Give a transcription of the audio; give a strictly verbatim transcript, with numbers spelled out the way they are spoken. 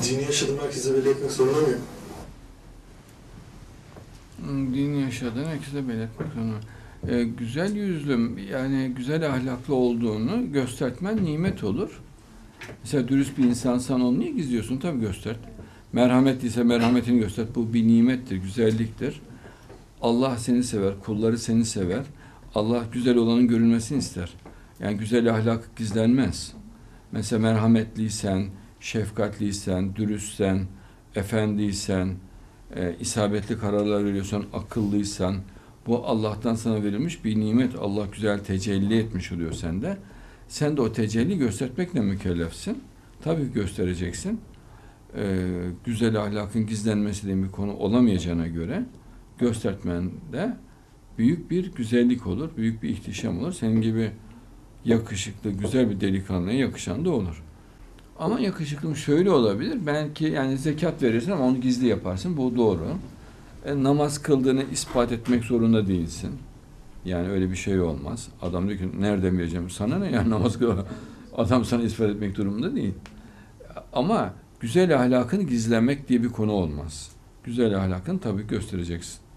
Dini yaşadığım herkese belli etmek zorunda mıyım? Dini yaşadığını herkese belirtmek zorunda. Ee, güzel yüzlü, yani güzel ahlaklı olduğunu göstermen nimet olur. Mesela dürüst bir insansan onu niye gizliyorsun? Tabii göster. Merhametliyse merhametini göster. Bu bir nimettir, güzelliktir. Allah seni sever, kulları seni sever. Allah güzel olanın görülmesini ister. Yani güzel ahlak gizlenmez. Mesela merhametliysen, şefkatliysen, dürüstsen, efendiysen, e, isabetli kararlar veriyorsan, akıllıysan, bu Allah'tan sana verilmiş bir nimet. Allah güzel tecelli etmiş oluyor sende. Sen de o tecelli göstermekle mükellefsin. Tabii göstereceksin. Ee, güzel ahlakın gizlenmesi diye bir konu olamayacağına göre göstermen de büyük bir güzellik olur, büyük bir ihtişam olur. Senin gibi yakışıklı, güzel bir delikanlıya yakışan da olur. Ama yakışıklım şöyle olabilir. Belki yani zekat verirsin ama onu gizli yaparsın. Bu doğru. E, namaz kıldığını ispat etmek zorunda değilsin. Yani öyle bir şey olmaz. Adam diyor ki nereden bileceğim? Sana ne yani namaz kıl? Adam sana ispat etmek durumunda değil. Ama güzel ahlakını gizlemek diye bir konu olmaz. Güzel ahlakını tabii göstereceksin.